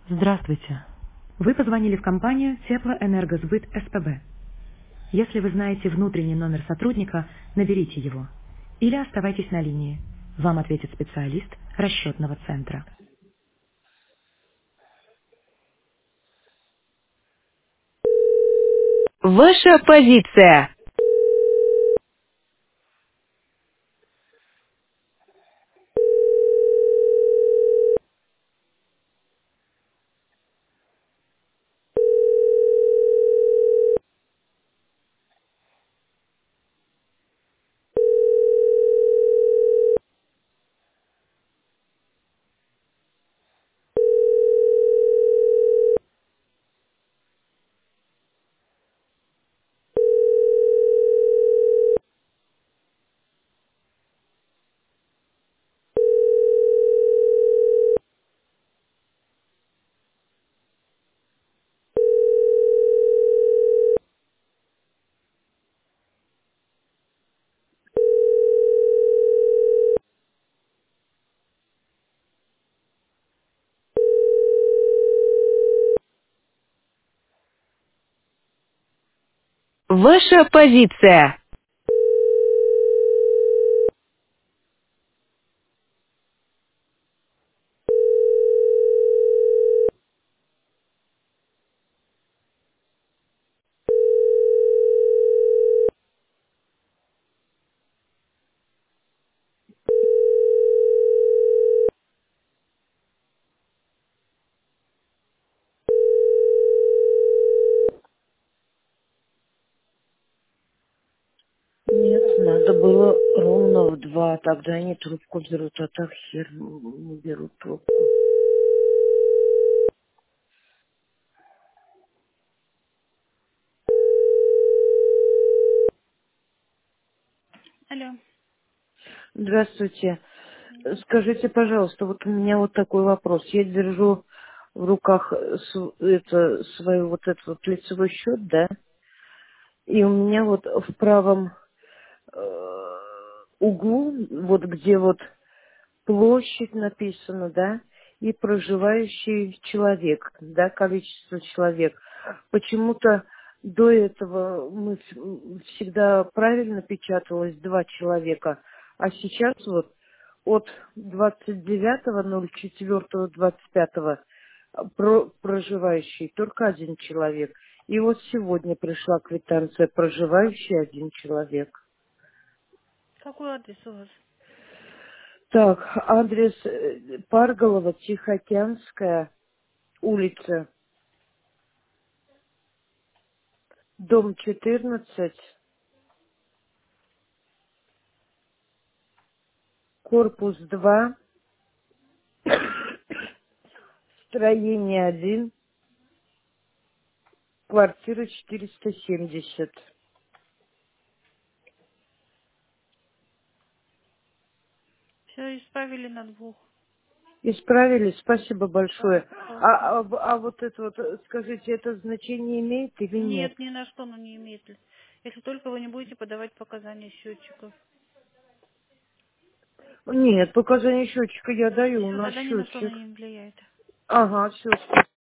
Здравствуйте. Вы позвонили в компанию Теплоэнергосбыт СПБ. Если вы знаете внутренний номер сотрудника, наберите его. Или оставайтесь на линии. Вам ответит специалист расчетного центра. Ваша позиция. Ваша позиция. Нет, надо было ровно в 2, тогда они трубку берут, а так хер не берут трубку. Алло. Здравствуйте. Да. Скажите, пожалуйста, вот у меня вот такой вопрос. Я держу в руках свой вот этот вот лицевой счет, да, и у меня вот в правом углу, вот где вот площадь написано, да, и проживающий человек, да, количество человек. Почему-то до этого всегда правильно печаталось 2 человека, а сейчас вот от 29.04.25 проживающий только 1 человек. И вот сегодня пришла квитанция проживающий 1 человек. Какой адрес у вас? Так, адрес Парголова, Тихоокеанская улица, дом 14, корпус 2, строение 1, квартира 470. Все исправили на 2. Исправили, спасибо большое. Да, пожалуйста. А вот это вот, скажите, это значение имеет или нет? Нет, ни на что оно не имеет. Если только вы не будете подавать показания счетчиков. Нет, показания счетчика я даю, у Все, нас тогда ни на что оно счетчик. не влияет. Ага, все, спасибо.